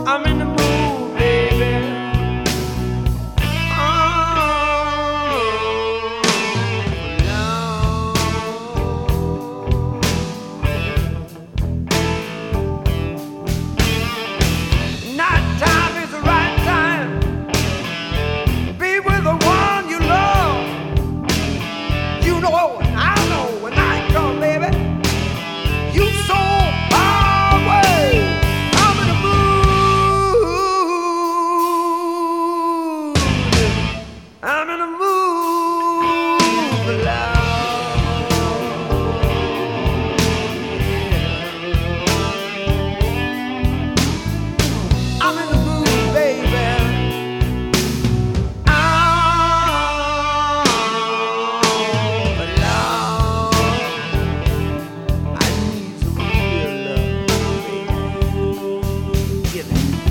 I'm in the mood, baby. I'm in a mood for love. I'm in the mood, baby. For love. I need some real love, baby. Give it.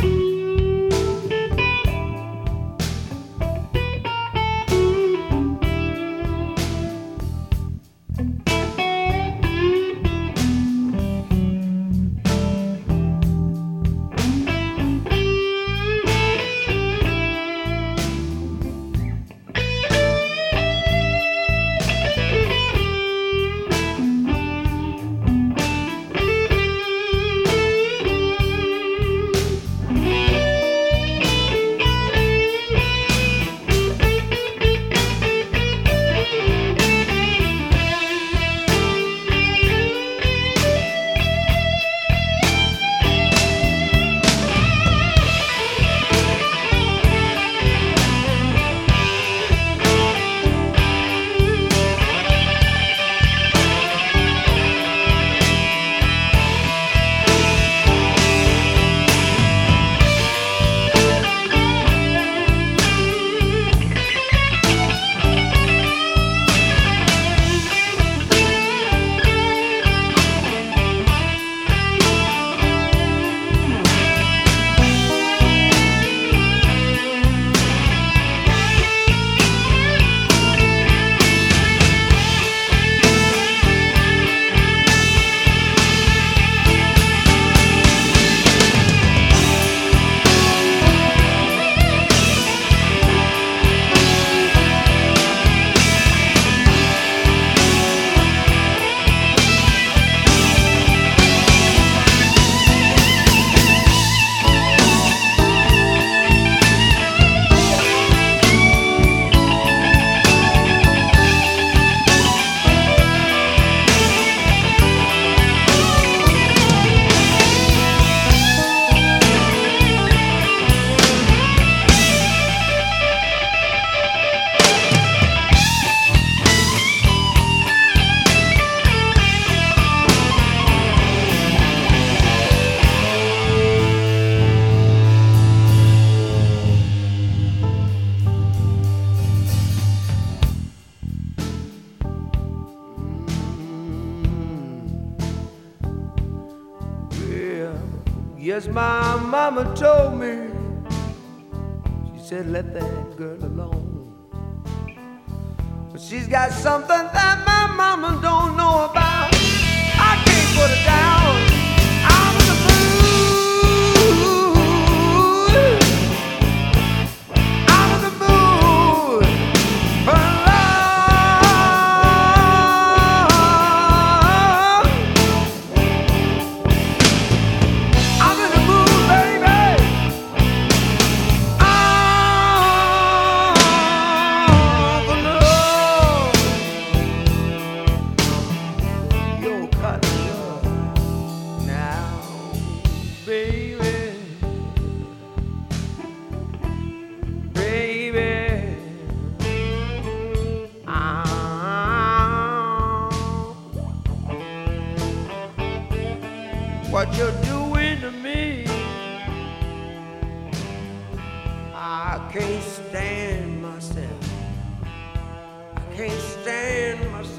Yes, my mama told me, she said, let that girl alone. But she's got something that my mama don't know about. I can't put her down. I'm in the mood. I'm in the mood for love. I'm in the mood, baby. For love. Your kind of love now, baby. Baby. What you're doing to me, I can't stand myself. I can't stand myself.